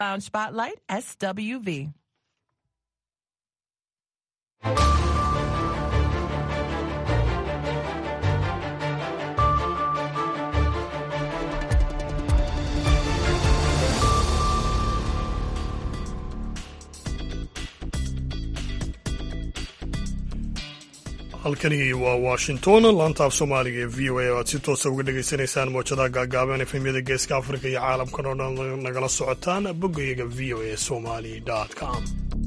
Lounge Spotlight, SWV. halkani waa washington laanta af soomaaliga ee v o a oo aad si toosa uga dhagaysanaysaan mowjadaha gaagaaban efemyada geeska afrika iyo caalamkan oo dhan nagala socotaan boggayaga v o a somali com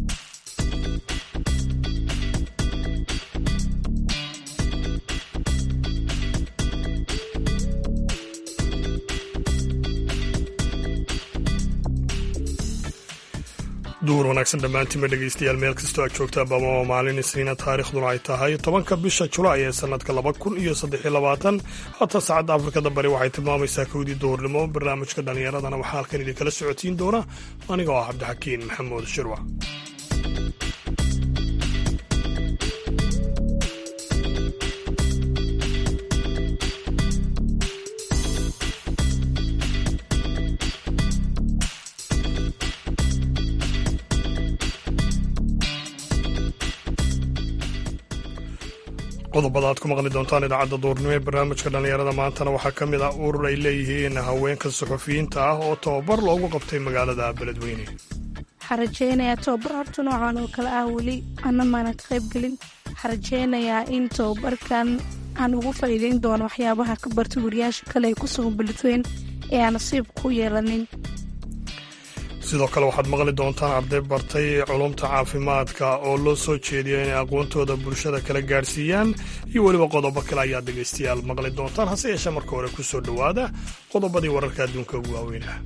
duur wanaagsan dhammaantiinba dhegaystayaal meel kastoo aad joogtaa bama waa maalin isniina taariikhduna ay tahay 10 bisha julaay ee sannadka 2023 haata saacadda afrikada bari waxay tilmaamaysaa kowdii duhurnimo barnaamijka dhallinyaradana waxaa halkan idinkala socotiin doona aniga oo ah cabdixakiin maxamuud shirwac qodobada aad ku maqli doontaan idaacadda duurnimo ee barnaamijka dhallinyarada maantana waxaa ka mid ah urur ay leeyihiin haweenka suxufiyiinta ah oo tababar loogu qabtay magaalada beledweyne waxaan rajaynayaa tababar horta noocan oo kale ah weli ana maanad qaybgelin waxaan rajaynayaa in tababarkan aan ugu faa'iideyn doono waxyaabaha ka bartay wariyaasha kale ay ku sugan beledweyne ee aan nasiib ku yeelanin sidoo kale waxaad maqli doontaan arday bartay culumta caafimaadka oo loo soo jeediyo inay aqoontooda bulshada kala gaadhsiiyaan iyo weliba qodobo kale ayaad dhegaystayaal maqli doontaan hase yeeshee marka hore ku soo dhowaada qodobadii wararka adduunka ugu waaweynah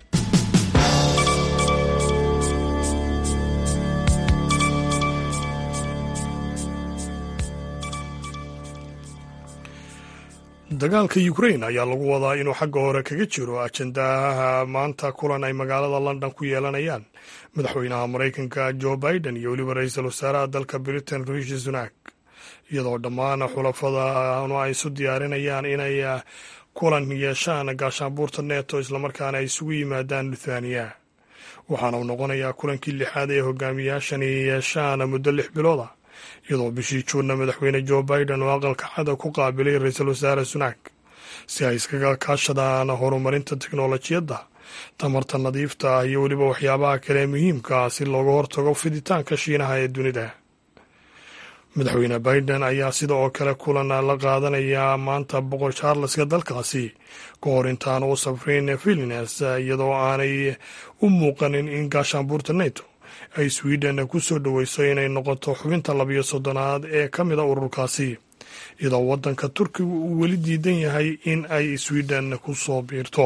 dagaalka ukrain ayaa lagu wadaa inuu xagga hore kaga jiro ajandaha maanta kulan ay magaalada london ku yeelanayaan madaxweynaha maraykanka jo biden iyo weliba ra-iisul wasaaraha dalka britain rishi sunak iyadoo dhammaan xulafadanu ay isu diyaarinayaan inay kulan yeeshaan gaashaanbuurta neto islamarkaana ay isugu yimaadaan luthaniya waxaana uu noqonayaa kulankii lixaad ee hogaamiyaashani yeeshaan muddo 6 bilooda iyadoo bishii juunna madaxweyne jo biden oo aqalka cada ku qaabilay ra-iisul wasaare sunak si ay iskaga kaashadaan horumarinta teknolojiyadda tamarta nadiifta ah iyo weliba waxyaabaha kale muhiimka ah si looga hortago fiditaanka shiinaha ee dunida madaxweyne biden ayaa sida oo kale kulan la qaadanayaa maanta boqor charleska dalkaasi ka hor intaan u safrayn vilnius iyadoo aanay u muuqanin in gaashaanbuurta neto ay sweden ku soo dhoweyso inay noqoto xubinta 13aad ee ka mida ururkaasi iyadoo waddanka turkiga uu weli diidan yahay in ay sweden ku soo biirto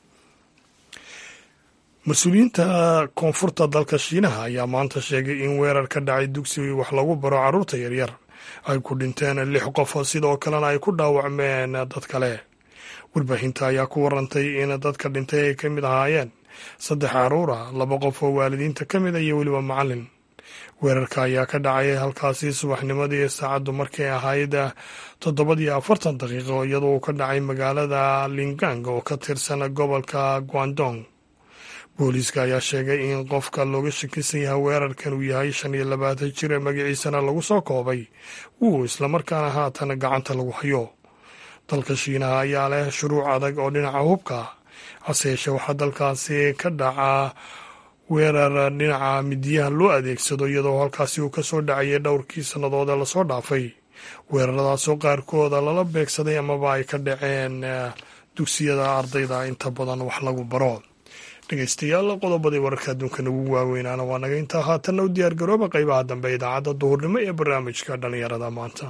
mas-uuliyiinta koonfurta dalka shiinaha ayaa maanta sheegay in weerar ka dhacay dugsi wax lagu baro carruurta yaryar ay ku dhinteen 6 qof sidoo kalena ay ku dhaawacmeen dad kale warbaahinta ayaa ku warantay in dadka dhintay ay ka mid ahaayeen 3 carruur ah 2 qof oo waalidiinta ka mid iyo weliba macallin weerarka ayaa ka dhacay halkaasi subaxnimadii saacaddu markay ahayd 7:40 daqiiqo iyadoo ka dhacay magaalada lingang oo ka tirsan gobolka guangdong booliiska ayaa sheegay in qofka looga shakisan yahay weerarkan uu yahay 25 jir magaciisana lagu soo koobay islamarkaana haatan gacanta lagu hayo dalka shiinaha ayaa leh shuruuc adag oo dhinaca hubka hase yeeshee waxaa dalkaasi ka dhacaa weerar dhinaca midiyaha loo adeegsado iyadoo halkaasi uu ka soo dhacayay dhowrkii sannadood ee lasoo dhaafay weeraradaasoo qaarkooda lala beegsaday amaba ay ka dhaceen dugsiyada ardayda inta badan wax lagu baro dhegaystayaal qodobadii wararka adduunka nagu waaweynaana waa naga intaa haatanna u diyaargarooba qaybaha dambe idaacadda duhurnimo ee barnaamijka dhallinyarada maanta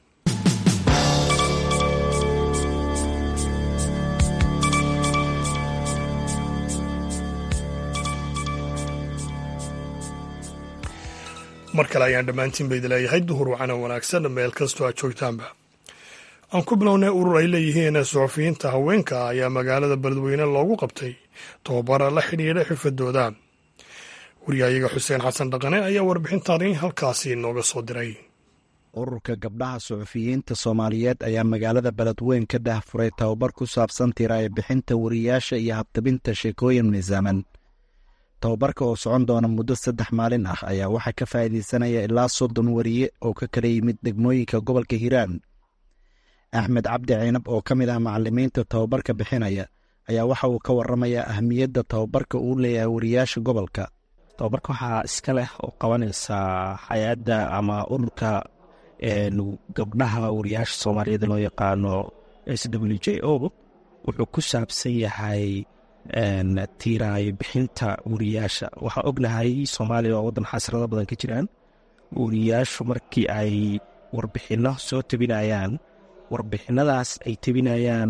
mar kale ayaan dhammaantiin ba idi leeyahay duhur wacana wanaagsan meel kastoo aad joogtaanba aan ku bilownay urur ay leeyihiin suxufiyiinta haweenka ayaa magaalada beledweyne loogu qabtay tababara la xidhiidha xirfadooda wariyahayaga xuseen xasan dhaqane ayaa warbixintaani halkaasi nooga soo diray ururka gabdhaha suxufiyiinta soomaaliyeed ayaa magaalada beledweyn ka daahfuray tababar ku saabsan tiraaya bixinta wariyaasha iyo habtabinta sheekooyin miisaaman tababarka oo socon doona muddo 3 maalin ah ayaa waxaa ka faa'iidaysanaya ilaa 30 wariye oo ka kala yimid degmooyinka gobolka Hiiraan. Axmed Cabdi Ciinab oo ka mid ah macallimiinta tababarka bixinaya ayaa waxa uu ka warramayaa ahmiyadda tababarka uu leeyahay wariyaasha gobolka. tababarka waxaa iska leh oo qabanaysa hay-adda ama ururka gabdhaha wariyaasha Soomaaliyeed loo yaqaano SWJO. wuxuu ku saabsan yahay tiiraayo bixinta wariyaasha. waxaan ognahay Soomaaliya waa waddan xasrado badan ka jiraan. wariyaashu markii ay warbixinno soo tabinayaan, warbixinadaas ay tabinayaan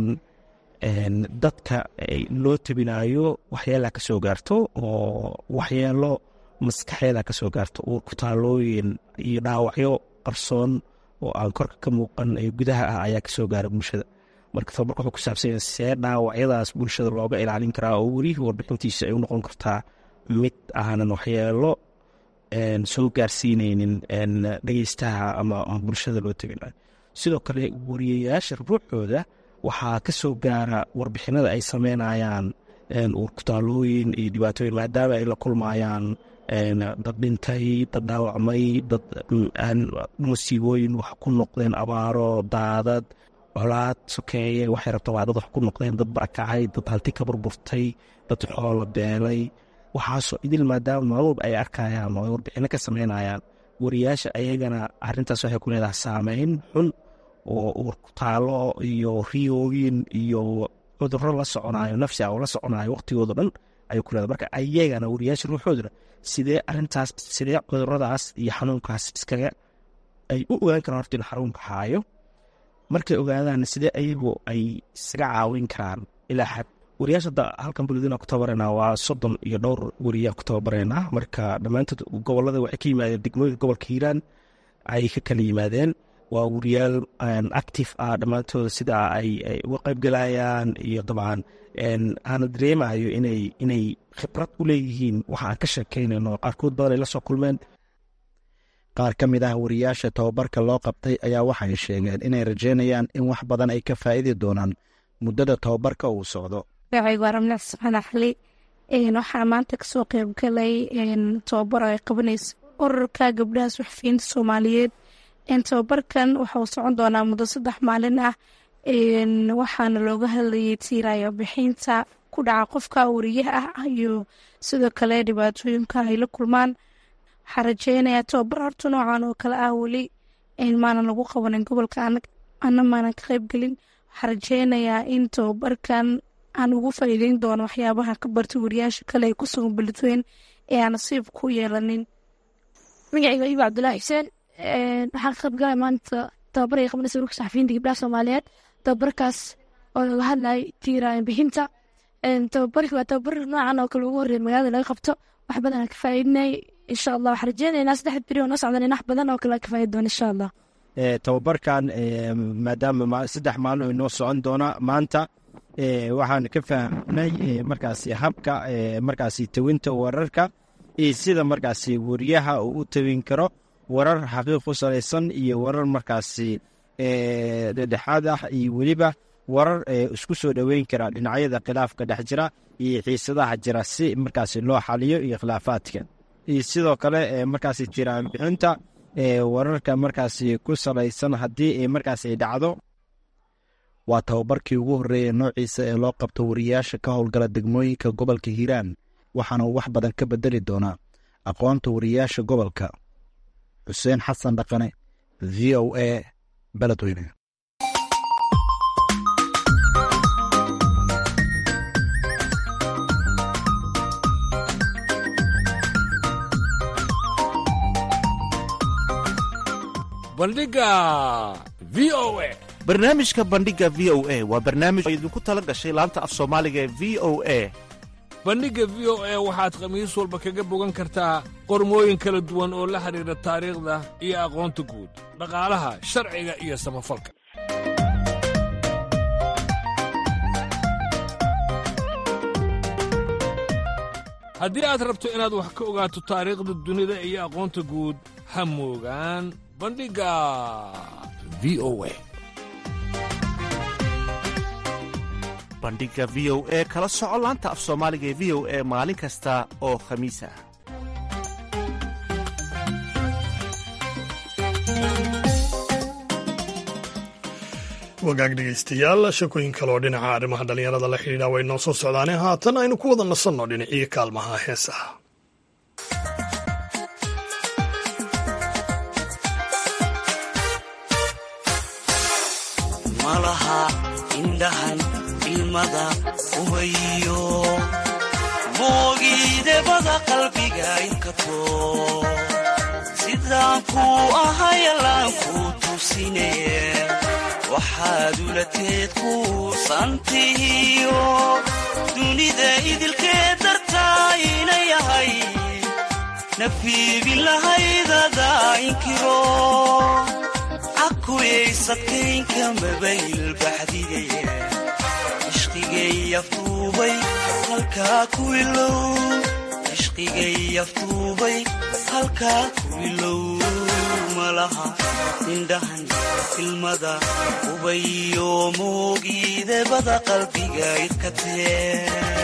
dadka loo tabinayo waxyaala ka soo gaarto oo waxyaalo maskaxeeda ka soo gaarto oo ku taalooyin iyo dhaawacyo qarsoon oo aan korka ka muuqan ee gudaha ah ayaa ka soo gaara bulshada. marka tababarka wuxuu ku saabsan yahay see dhaawacyadaas bulshada looga ilaalin karaa oo welihii warbixintiisa ay u noqon kartaa mid aanan waxyaalo soo gaarsiinaynin dhegeystaha ama bulshada loo tabinayo. sidoo kale wariyayaasha ruuxooda waxaa ka soo gaara warbixinada ay sameynayaan urkutaalooyin iyo dhibaatooyin, maadaama ay la kulmayaan dad dhintay, dad dhaawacmay, dad musiibooyin wax ku noqdeen, abaaro, daadad, colaad sokeeye, waxay rabta waa dad wax ku noqdeen, dad barakacay, dad halti ka burburtay, dad xoolo beelay. waxaasoo idil maadaama maalwalba ay arkayaan oo ay warbixino ka sameynayaan, wariyaasha ayagana arrintaas waxay ku leedahay saameyn xun oo urkutaalo iyo riyooyin iyo cudurro la soconayo, nafsi oo la soconayo waqtigooda dhan ayuu ku leedahay. marka ayagana wariyaasha ruuxooduna sidee cudurradaas iyo xanuunkaas iskaga ay u ogaan karaan horta in xanuunka haayo. markay ogaadaan sidee ayagu ay isaga caawin karaan ilaa xad. wariyaasha halkan buladina ku tababarana waa 30 iyo dhowr wariyaa ku tababarana. marka dhammaantood gobolada waxay ka yimaadeen degmooyinka gobolka Hiiraan ay ka kala yimaadeen. waa wariyaal active ah dhammaantooda sida ay uga qaybgalayaan iyo dabcan aana dareemayo inay khibrad u leeyihiin waxa aan ka sheekeynayno. qaarkood badan ay la soo kulmeen. qaar ka mid ah wariyaasha tababarka loo qabtay ayaa waxay sheegeen inay rajeynayaan in wax badan ay ka faa'iidi doonaan muddada tababarka uu socdo. ramla subxaan xali waxaa maanta kasoo qaybgalay tababar ay qabanayso ururka gabdhaha suxufiyiinta Soomaaliyeed. tababarkan waxuu socon doonaa muddo 3 maalin ah. waxaana looga hadlayay tiiraayo bixinta ku dhaca qofka wariyaha ah iyo sidoo kale dhibaatooyinka ay la kulmaan. waxaa rajeynayaa tababar horta noocan oo kale ah weli maanan lagu qabanin gobolka ana maanan ka qaybgelin. waxaa rajeynayaa in tababarkan aan ugu faa'iideyn doono waxyaabaha ka bartay wariyaasha kale ay ku sugan beledweyne ee aan nasiib ku yeelanin. magacayga Iba Cabdullaahi Xuseen. waxaan ka qaybgalay maanta tababar ay qabanaysa ururka saxafiyiinta gabdhaha Soomaaliyeed. tababarkaas oo laga hadlayay tiiraayo bixinta. tababarka waa tababar noocan oo kale ugu horreeyay magaalada laga qabto. wax badan aan ka faa'iidnay insha Allah. waxaan rajeynaynaa 3 beri oo noo socdaan in wax badan oo kale ka faa'iidi doono insha Allah. tababarkan maadaama 3 maalin oo noo socon doona maanta waxaan ka fahmnay markaasi habka markaasi tawinta wararka iyo sida markaasi wariyaha uu u tawin karo warar xaqiiq ku salaysan iyo warar markaasi dhexdhexaad ah iyo weliba warar isku soo dhoweyn kara dhinacyada khilaafka dhex jira iyo xiisadaha jira si markaasi loo xaliyo iyo khilaafaadka. iyo sidoo kale markaasi jiraan bixinta wararka markaasi ku salaysan haddii markaasi ay dhacdo. waa tababarkii ugu horreeyay noociisa ee loo qabto wariyaasha ka howlgala degmooyinka gobolka Hiiraan, waxaana uu wax badan ka bedeli doonaa aqoonta wariyaasha gobolka. Xuseen Xasan Dhaqane, VOA, Beledweyne. bandhiga VOA. barnaamijka bandhiga v o a waa barnaamij oo idinku tala gashay laanta af soomaaliga ee v o a. bandhigga v o a waxaad khamiis walba kaga bogan kartaa qormooyin kala duwan oo la xidhiidha taariikhda iyo aqoonta guud, dhaqaalaha, sharciga iyo samafalka. haddii aad rabto inaad wax ka ogaato taariikhda dunida iyo aqoonta guud, ha moogaan bandhigga v o a. bandhiga v o e kala soco laanta af soomaaliga ee v o e maalin kasta oo khamiis ah. wagaag dhegaystayaal shakooyin kale oo dhinaca arrimaha dhallinyarada la xidhiidha way noo soo socdaane haatan aynu ku wada nasanno dhinacii kaalmaha heesaha. malaha indhahan ilmada ubayo moogiidebada qalbiga inkato sidaan kuu ahayalaan kuu tusine waxaad ulateed kuusantihiyo dunida idilkeed dartaa ina yahay nafiibin lahaydada inkiro cakuyaysadkaynka mabayl baxdigaye ishqigay aftuubay halkaa ku ilow ishqigay aftuubay halkaa ku ilow malaha indhahan ilmada ubayo moogiidebada qalbiga idkatee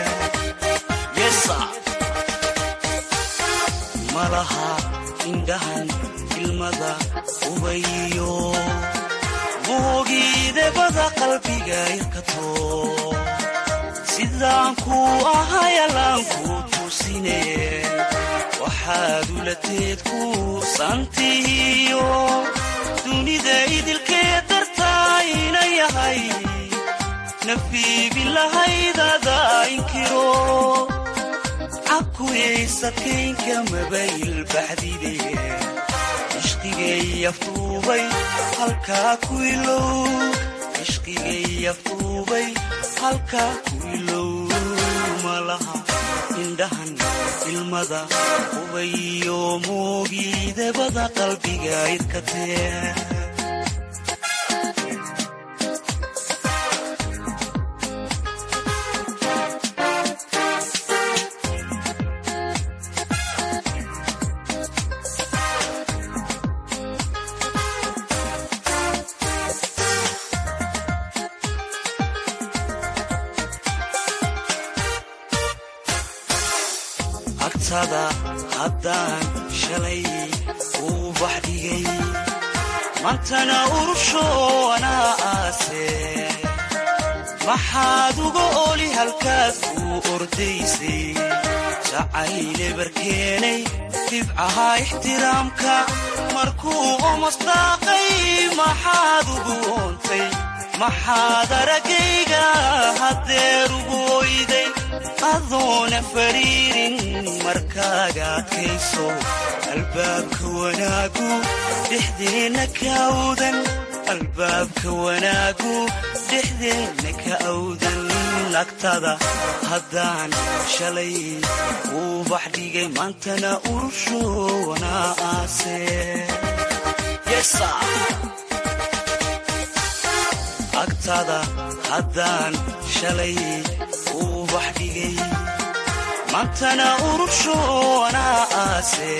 malaha indhahan ilmada ubayo moogiidebada qalbiga idkato sidaan kuu ahayalaan kuu tusine waxaad ulateed kuusantihiyo dunida idilkeed dartaa ina yahay nafiibin lahaydada inkiro cakuyaysadkaynka mabayl baxdigaye ishqigay aftuubay halkaa ku ilow ishqigay aftuubay halkaa ku ilow malaha indhahan ilmada ubayo moogiidebada qalbiga idkatee haddaan shalay uu baxdhigay mantana urusho anaa aase maxaad uga oli halkaad kuu ordaysay jacayle barkeenay dhibcaha ixtiraamka markuu omasdaaqay maxaad ugu oontay maxaad araggayga haddeer ugu oyday adoona fariirin markaaga adkayso albaabka wanaagu dhexdeenna ka awdan albaabka wanaagu dhexdeenna ka awdan agtada haddaan shalay uu baxdhigay maantana urusho wanaa aase agtada haddaan shalay uu baxdhigay maantana urusho wanaa aase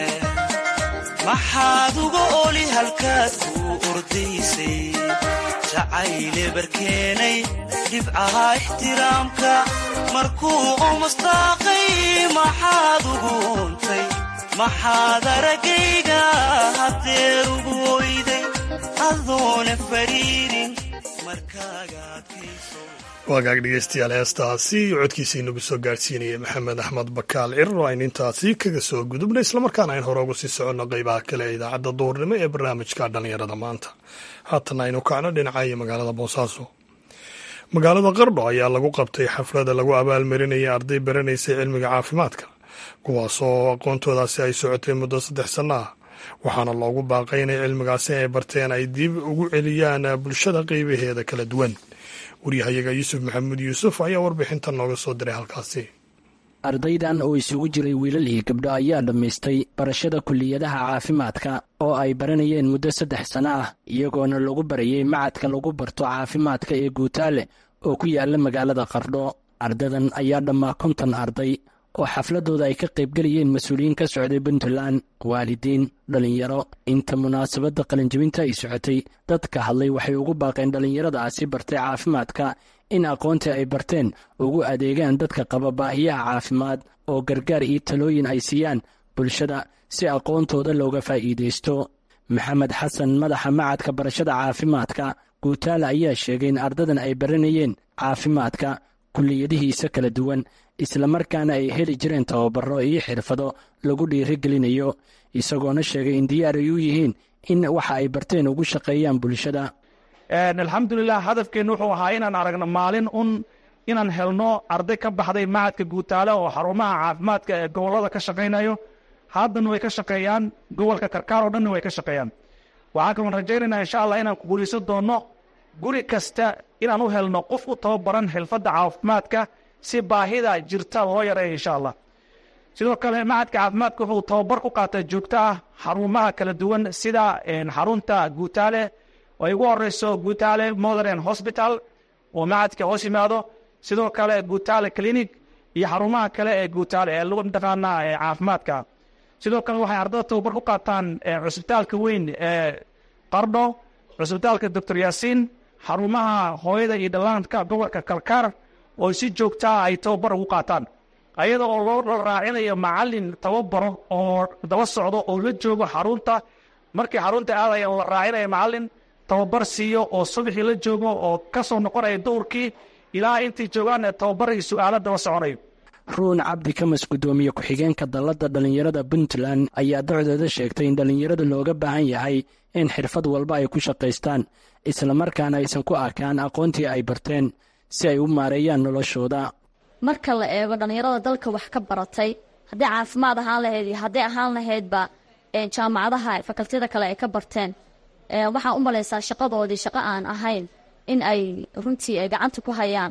maxaad uga oli halkaad kuu ordaysay jacayle barkeenay dhibcaha ixtiraamka markuu omasdaaqay maxaad ugu oontay maxaad araggayga haddeer ugu oyday adoona fariirin markaaga adkayso. waagaag dhegaystayaal heestaasi codkiisa inagu soo gaadhsiinaya maxamed axmed bakaal cirir aynu intaasi kaga soo gudubnay islamarkaana ayn hore uga sii soconno qaybaha kale ee idaacadda duhurnimo ee barnaamijka dhallinyarada maanta haatan aynu kacno dhinacaya magaalada boosaaso. magaalada qardho ayaa lagu qabtay xaflada lagu abaalmarinayay arday baranaysay cilmiga caafimaadka kuwaasoo aqoontoodaasi ay socotay muddo 3 sanno ah waxaana loogu baaqay inay cilmigaasi ay barteen ay dib ugu celiyaan bulshada qaybaheeda kala duwan. waryahayaga yuusuf maxamuud yuusuf ayaa warbixintan nooga soo diray halkaasi. ardaydan oo isugu jiray wiilal iyo gabdho ayaa dhammaystay barashada kulliyadaha caafimaadka oo ay baranayeen muddo 3 sanno ah iyagoona lagu barayay macadka lagu barto caafimaadka ee guutaale oo ku yaala magaalada qardho. ardadan ayaa dhammaa 50 arday oo xafladooda ay ka qaybgelayeen mas-uuliyiin ka socday puntland, waalidiin, dhallinyaro. Inta munaasabadda qalinjabinta ay socotay, dadka hadlay waxay ugu baaqeen dhallinyaradaasi bartay caafimaadka in aqoontii ay barteen ugu adeegaan dadka qaba baahiyaha caafimaad oo gargaar iyo talooyin ay siiyaan bulshada si aqoontooda looga faa'iidaysto. Maxamed xasan, madaxa macadka barashada caafimaadka Guutaale, ayaa sheegay in ardadan ay baranayeen caafimaadka kulliyadihiisa kala duwan, islamarkaana ay heli jireen tababaro iyo xirfado lagu dhiirigelinayo, isagoona sheegay in diyaar ay u yihiin in waxa ay barteen ugu shaqeeyaan bulshada. alxamdulilah, hadafkeennu wuxuu ahaa inaan aragno maalin inaan helno arday ka baxday macadka Guutaale oo xarumaha caafimaadka ee gobollada ka shaqaynayo. haddana way ka shaqeeyaan, gobolka Karkaar oo dhanna way ka shaqeeyaan. waxaan kaloo rajaynaynaa insha allah inaan ku guulaysan doonno guri kasta inaan u helno qof u tababaran xirfadda caafimaadka si baahida jirta loo yareeyo insha allah. sidoo kale macadka caafimaadka wuxuu tababar ku qaataa joogto ah xarumaha kala duwan sida xarunta Guutaale oo ugu horeyso Guutaale Modern Hospital oo macadka hoos yimaado, sidoo kale Guutaale Clinic iyo xarumaha kale ee Guutaale ee lagu dhaqaanaa caafimaadka. sidoo kale waxay ardada tababar ku qaataan cusbitaalka weyn ee Qardho, cusbitaalka Dr. Yaasiin, xarumaha hooyada iyo dhallaanka gobolka Karkaar oo si joogta ah ay tababar ugu qaataan, ayada oo loo raacinayo macallin tababaro oo daba socdo oo la joogo xarunta. markii xarunta aadaya oo la raacinayo macallin tababar siiyo oo subaxii la joogo oo ka soo noqonaya duhurkii ilaa intii joogaan tababar iyo su'aalo daba soconayo. Ruun Cabdi Kamas, gudoomiye ku-xigeenka dalladda dhallinyarada Puntland, ayaa docdooda sheegtay in dhallinyarada looga baahan yahay in xirfad walba ay ku shaqaystaan, islamarkaana aysan ku arkaan aqoontii ay barteen si ay u maareeyaan noloshooda. marka la eego dhallinyarada dalka wax ka baratay, haddii caafimaad ahaan lahayd iyo hadday ahaan lahaydba jaamacadaha fakaltiyada kale ay ka barteen, waxaan u malaysaa shaqadoodii shaqo aan ahayn in ay runtii ay gacanta ku hayaan.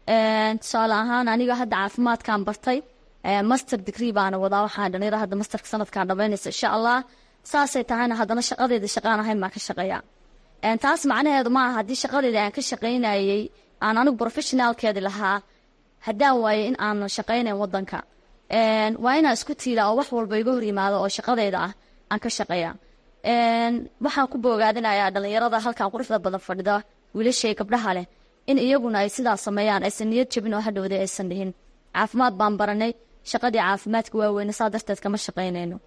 tusaale ahaan aniga hadda caafimaadkaan bartay, master degree baana wadaa, waxaan dhalinyaro hadda masterka sanadkaan dhamaynaysa insha allah. saasay tahayna haddana shaqadeeda shaqaan ahayn baan ka shaqeeyaa. taas macnaheedu maaha haddii shaqadeeda aan ka shaqaynayay aan anigu professionaalkeedi lahaa, haddaan waaye in aan shaqaynayn wadanka. waa inaan isku tiilaa oo wax walba iga hor yimaado oo shaqadeeda ah aan ka shaqeeya. waxaan ku boogaadinayaa dhalinyarada halkan quruxda badan fadhida, wiilashay gabdhaha leh, in iyaguna ay sidaas sameeyaan, aysan niyad jabin oo hadhowday aysan dhihin caafimaad baan baranay, shaqadii caafimaadka waaweyne saa darteed kama shaqaynayno.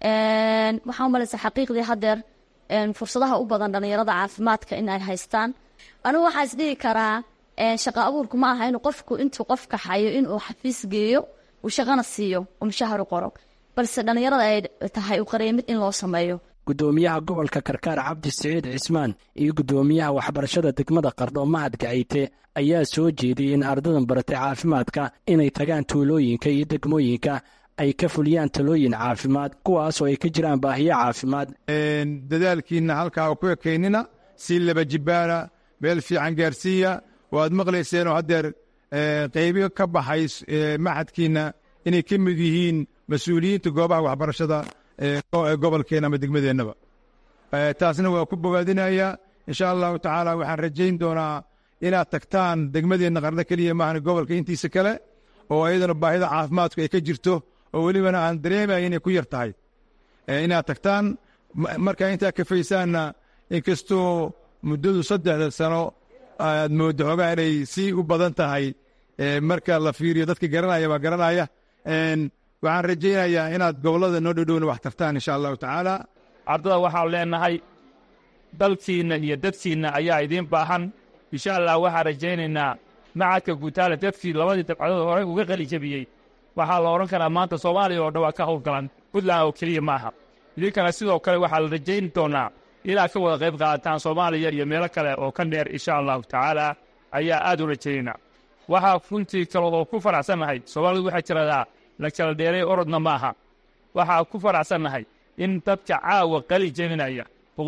waxaan u malaysaa xaqiiqdii haddeer fursadaha u badan dhallinyarada caafimaadka in ay haystaan. anigu waxaa isdhihi karaa shaqo abuurku ma aha inuu qofku intuu qofka hayo inuu xafiis geeyo uu shaqana siiyo uu mushahar u qoro, balse dhallinyarada ay tahay u qareemid in loo sameeyo. gudoomiyaha gobolka Karkaar Cabdi Siciid Cismaan iyo gudoomiyaha waxbarashada degmada Qardho Mahad Gacayte ayaa soo jeediyay in ardadan baratay caafimaadka inay tagaan tuulooyinka iyo degmooyinka ay ka fuliyaan talooyin caafimaad, kuwaas oo ay ka jiraan baahiyo caafimaad. dadaalkiina halkaa ku ekeynina si laba jibaana meel fiican gaarsiiya. waad maqlayseen oo haddeer qaybi ka baxay maxadkiina inay ka mid yihiin mas-uuliyiinta goobaha waxbarashada gobolkeena ama degmadeennaba. taasna waa ku bogaadinayaa. insha allahu tacaala waxaan rajayn doonaa inaad tagtaan degmadeenna Qardho keliya maahan gobolka intiisa kale oo ayadana baahida caafimaadku ay ka jirto oo welibana aan dareemaya inay ku yar tahay. inaad tagtaan markaa intaa kafaysaanna, inkastoo muddadu 3 sano aad mooddo xoogaa inay si u badan tahay marka la fiiriyo dadka garanaya baa garanaya. waxaan rajaynayaa inaad gobollada noo dhowdhowna wax tartaan insha allahu tacaala. ardada waxaan leenahay dalkiinna iyo dadkiinna ayaa idiin baahan. insha allah waxaan rajaynaynaa macadka Guutaale dadkii labadii dabcadood hore uga qali jabiyey, waxaa la odhan karaa maanta Soomaaliya oo dhan waa ka howlgalan, Puntland oo keliya maaha. idinkana sidoo kale waxaa la rajayn doonaa ilaa ka wada qayb qaadataan Soomaaliya iyo meelo kale oo ka dheer insha allahu tacaala ayaa aad u rajaynaa. waxaa runtii kaloo ku faraxsannahay, Soomaalidu waxay tiraahdaa la kala dheeray orodna maaha. waxaa ku faraxsannahay in dadka caawa qali jebinaya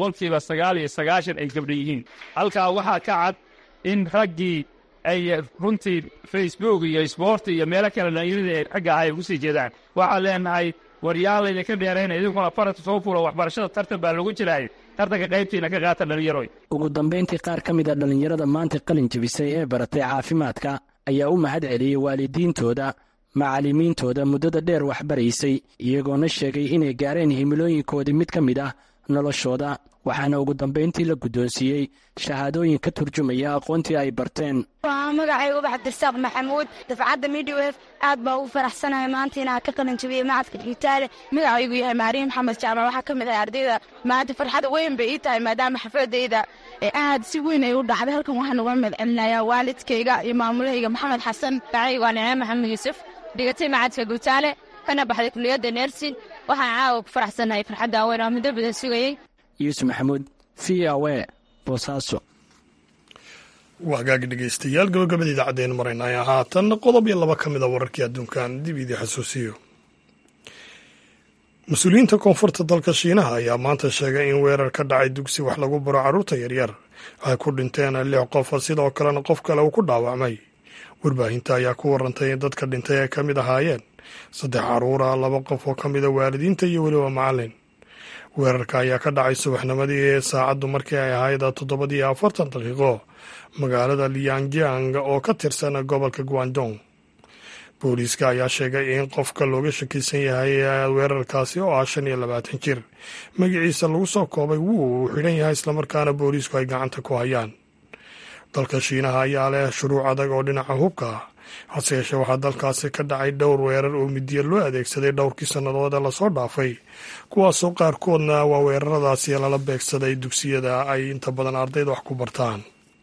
99% ay gabdho yihiin. halkaa waxaa ka cad in raggii ay runtii Facebook iyo sport iyo meelo kale dhalinyarada ay ragga ahay ugu sii jeedaan. waxaan leenahay waryaalayda ka dheerayna idinkuna farata soo furo waxbarashada tartan baa lagu jiraay, tartanka qaybtiina ka qaata dhalinyaroy. ugu dambayntii qaar ka mid a dhallinyarada maanta qalin jebisay ee baratay caafimaadka ayaa u mahad celiyey waalidiintooda, macallimiintooda muddada dheer waxbaraysay iyagoona sheegay inay gaareen himilooyinkoodii mid ka mid ah noloshooda waxaana ugu dambayntii la guddoonsiiyey shahaadooyin ka turjumaya aqoontii ay barteen. waa magacayga ubax abdirsaaq maxamuud dafcadda midwef aad baa ugu faraxsanahay maanta inaan ka qalin jabiyey macadka digitaale. magacaygu yahay maariin maxamed jaamac waxaa ka mid ah ardayda maanta farxad weyn bay ii tahay maadaama xafladayda aad si weyn ay u dhacday. halkan waxaan uga mahadcelinayaa waalidkayga iyo maamulahayga maxamed xasan. magacaygu waa nicme maxamed yuusuf dhigatay macadka digitaale kana baxday kuliyadda nersin. waxaan caawa ku faraxsanahay farxadda weyn oo muddo badan sugayey. yuusuf maxamuud VOA boosaaso. waa hagaagi dhegeystayaal gabagabada idaacaddeenu maraynaya haatan qodob iyo laba ka mid a wararkii adduunkan dib idii xasuusiyo. mas-uuliyiinta koonfurta dalka shiinaha ayaa maanta sheegay in weerar ka dhacay dugsi wax lagu baro carruurta yaryar ay ku dhinteen 6 qof sidoo kalena qof kale uu ku dhaawacmay. warbaahinta ayaa ku warantay in dadka dhintay ay ka mid ahaayeen 3 carruura 2 qof oo ka mida waalidiinta iyo weliba macallin. weerarka ayaa ka dhacay subaxnimadii ee saacaddu markii ay ahayd 7:40 daqiiqo magaalada lianjiang oo ka tirsan gobolka guangdong. booliiska ayaa sheegay in qofka looga shakisan yahay weerarkaasi oo ah 25 jir magaciisa lagu soo koobay wuu xidhan yahay islamarkaana booliisku ay gacanta ku hayaan. dalka shiinaha ayaa leh shuruuc adag oo dhinaca hubka ah hase yeeshee waxaa dalkaasi ka dhacay dhowr weerar oo midiya loo adeegsaday dhowrkii sannadood ee lasoo dhaafay kuwaasoo qaarkoodna waa weeraradaasi lala beegsaday dugsiyada ay inta badan ardayda wax ku bartaan.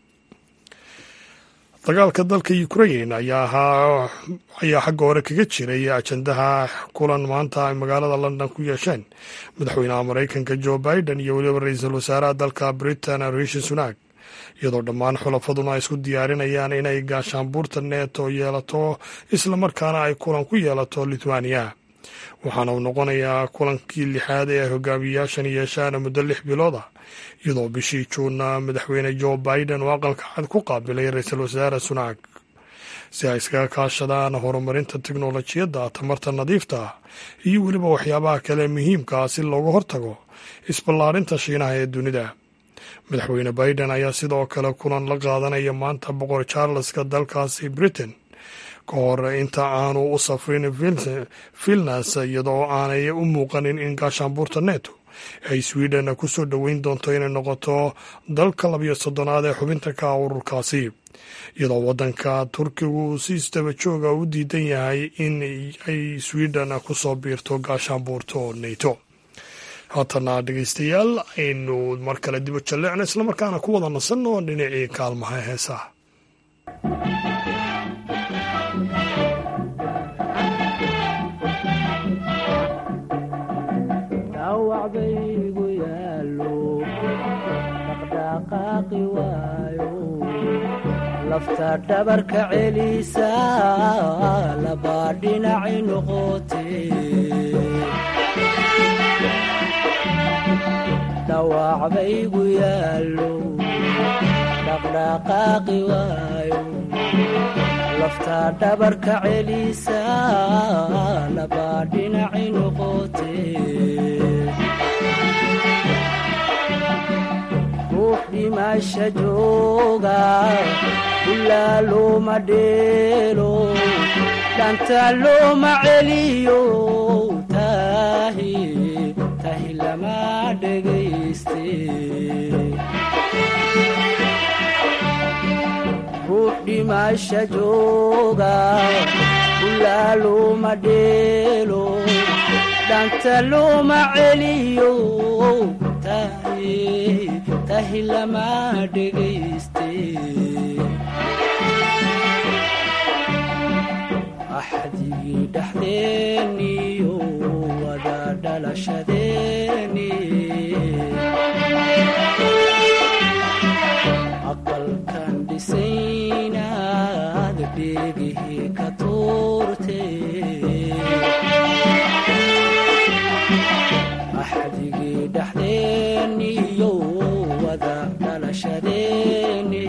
dagaalka dalka Ukraine ayaa xagga hore kaga jiray ajandaha kulan maanta ay magaalada London ku yeesheen madaxweynaha Mareykanka Joe Biden iyo weliba ra'iisul wasaaraha dalka Britain Rishi Sunak iyadoo dhammaan xulafaduna ay isku diyaarinayaan inay gaashaanbuurta neeto yeelato islamarkaana ay kulan ku yeelato Lithuania. waxaana uu noqonayaa kulankii 6aad ee hogaamiyayaashan yeeshaan muddo 6 bilood ah iyadoo bishii juunna madaxweyne Joe Biden oo aqalka cad ku qaabilay ra'iisul wasaare Sunak si ay iskaga kaashadaan horumarinta tiknolojiyadda tamarta nadiifta ah iyo weliba waxyaabaha kale muhiimka ah si looga hortago isballaarinta shiinaha ee dunida. madaxweyne Biden ayaa sidoo kale kulan la qaadanaya maanta boqor Charleska dalkaasi Britain ka hor inta aanu u safrin Vilnius iyadoo aanay u muuqanin in gaashaanbuurta neto ay Sweden ku soo dhoweyn doonto inay noqoto dalka 13aad ee xubinta ka ururkaasi iyadoo waddanka Turkigu si isdaba jooga u diidan yahay in ay Sweden ku soo biirto gaashaanbuurta neto. haatana dhegeystayaal aynu mar kale dib u jalleecno islamarkaana ku wada nasanno dhinacii kaalmaha heesaha. dhaawacbaygu yaalo dhaqdhaqaaqi waayo lafta dhabarka celisa laba dhinaci noqotee dhaawacbaygu yaalo dhaqdhaqaaqi waayo lafta dhabarka celisa laba dhinaci noqotee ruux dhimasha jooga ilaa looma dheelo dhanta looma celiyo tahi lama dhegayste ruux dhimasha jooga ilaa looma dheelo dhanta looma celiyo tahi lama dhegayste axdigii dhexdeeniyo wada dhalashadeeni aqalkan dhisaynaad dheegihii ka tuurte axdigii dhexdeeniyo wada dhalashadeeni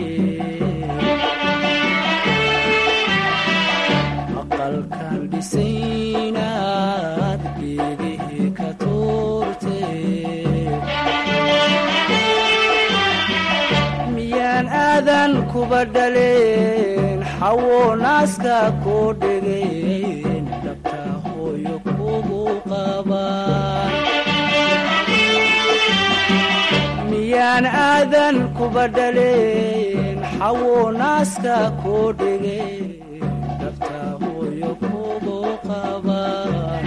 aqalkan dhisaynaad dheegihii ka tuurte miyaan aadan kuba dhaleen xawo naaska koo dhegeen kuba dhaleen xawo naaska koo dhigeen dhabta hooyo kugu qabaan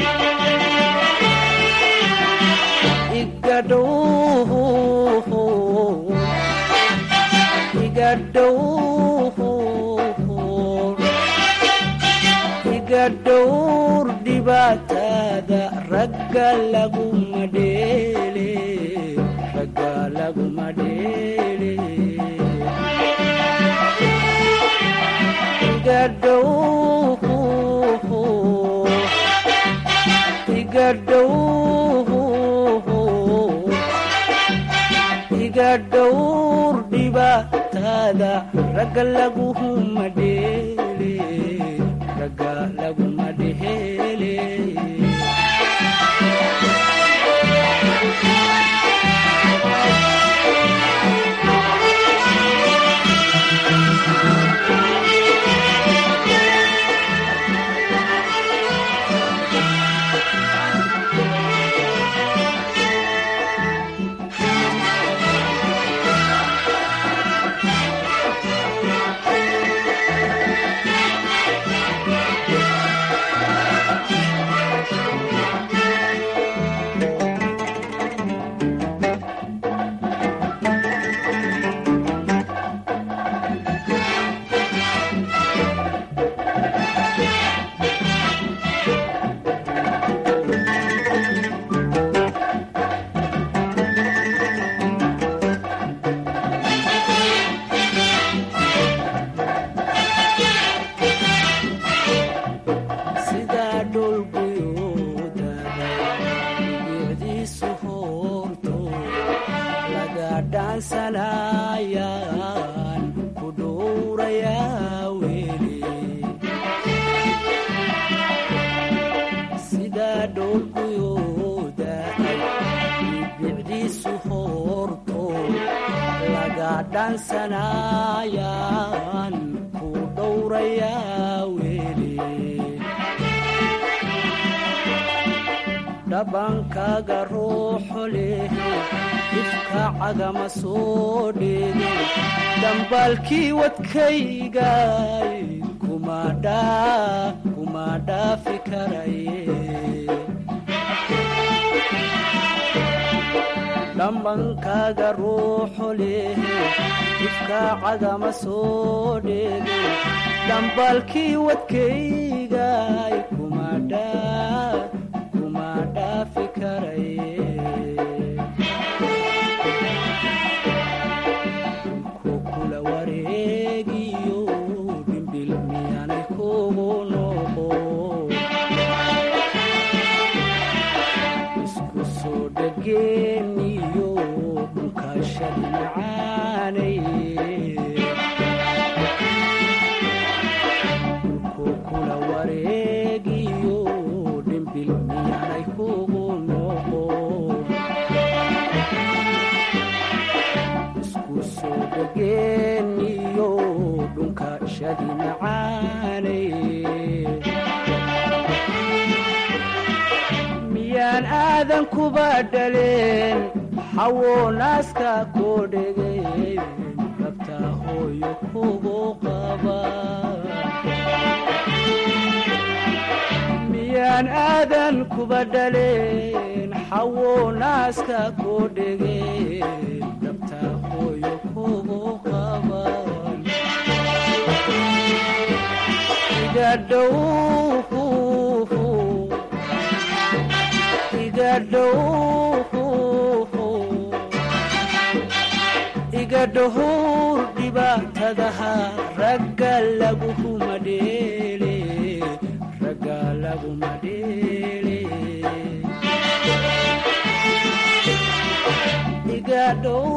iga dhowr dhibaatada ragga laguma dheele iga dhowr dhibaatada ragga laguma dheele ragga laguma dheele dhabankaaga ruuxu leh ifka cagama soo dheege dambaalkii wadkaygay kuma dhaafi karaye dhabankaaga ruuxu leh ifka cagama soo dheege dambaalkii wadkaygay kuma dhaafi karaye kukula wareegiyo dhimbil miyaanay kugu noqo isku soo dhageeniyo dhunkashadi macaanay kukula wareegiyo dhimbil miyaanay kugu noqo isku soo dhageeniyo dhunkashadi macaanay miyaan aadan kuba dhaleen xawo naaska koo dhegeen dhabta hooyo kugu qaba miyaan aadan kuba dhaleen xawo naaska koo dhegeen dhabta hooyo kugu qaban iga dhowr dhibaatadaha ragga laguma dheele ragga laguma dheele iga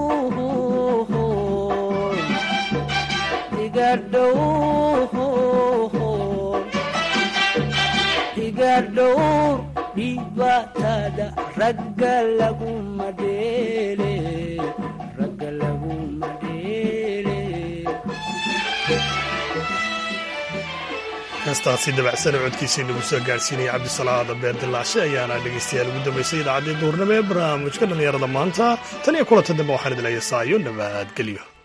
dhowr dhibaatada ragga laguma dheele ragga laguma dheele heestaasi dabacsan codkiisii nagu soo gaadhsiinaya cabdisalaada beerdilaashe ayaana dhegaystayaal ugu dambaysay idaacaddii duurnimo ee barnaamijka dhallinyarada maanta tan iyo kulanta dambe waxaan idin leeya saayo nabadgelyo